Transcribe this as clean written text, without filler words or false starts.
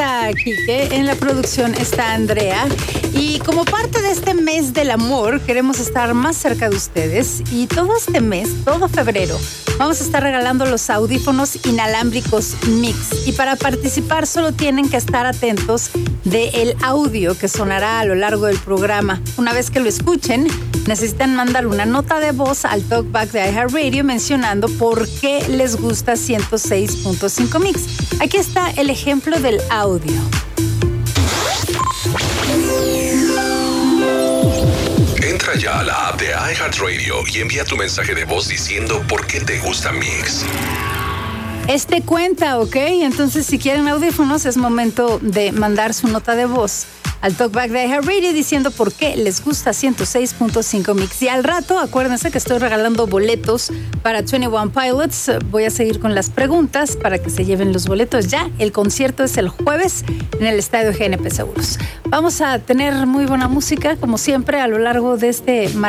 está Quique, en la producción está Andrea. Y como parte de este mes del amor, queremos estar más cerca de ustedes. Y todo este mes, todo febrero, vamos a estar regalando los audífonos inalámbricos Mix. Y para participar solo tienen que estar atentos del audio que sonará a lo largo del programa. Una vez que lo escuchen, necesitan mandar una nota de voz al talkback de iHeartRadio mencionando por qué les gusta 106.5 Mix. Aquí está el ejemplo del audio. Entra ya a la app de iHeartRadio y envía tu mensaje de voz diciendo por qué te gusta Mix. Este cuenta, ¿ok? Entonces, si quieren audífonos, es momento de mandar su nota de voz al talkback de iHeartRadio diciendo por qué les gusta 106.5 Mix. Y al rato, acuérdense que estoy regalando boletos para 21 Pilots. Voy a seguir con las preguntas para que se lleven los boletos ya. El concierto es el jueves en el estadio GNP Seguros. Vamos a tener muy buena música, como siempre, a lo largo de este